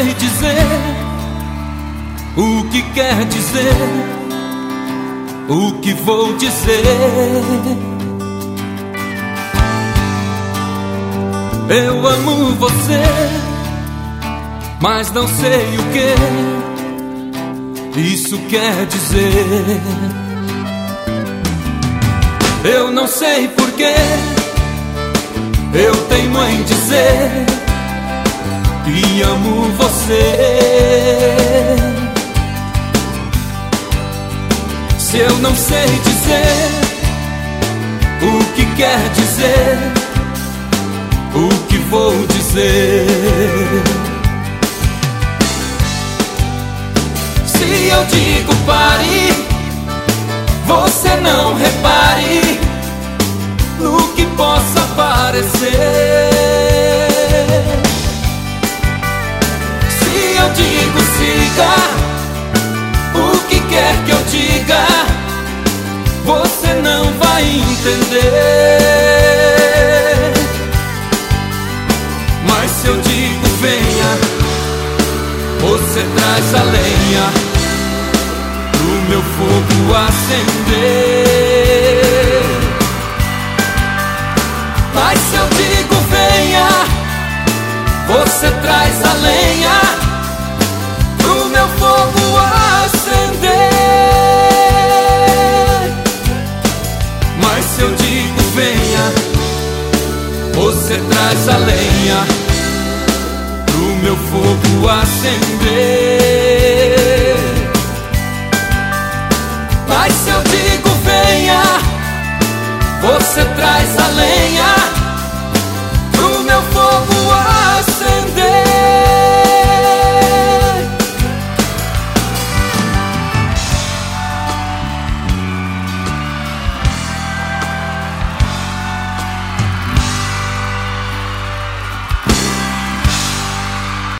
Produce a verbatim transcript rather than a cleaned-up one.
sei dizer o que quer dizer, o que vou dizer. Eu amo você, mas não sei o que isso quer dizer. Eu não sei porquê eu teimo em dizer que amo você. Se eu não sei dizer o que quer dizer, o que vou dizer? Se eu digo pare, você não repare no que possa parecer. Se eu digo siga, o que quer que eu diga, você não vai entender. Mas se eu digo venha, você traz a lenha pro meu fogo acender. Mas se eu digo venha, você traz a lenha pro meu fogo acender. Mas se eu digo venha, você traz a lenha pro meu fogo acender. Mas se eu digo venha, você traz a lenha